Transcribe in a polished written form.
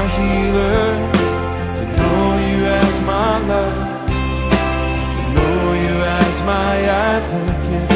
healer, to know you as my love, to know you as my advocate.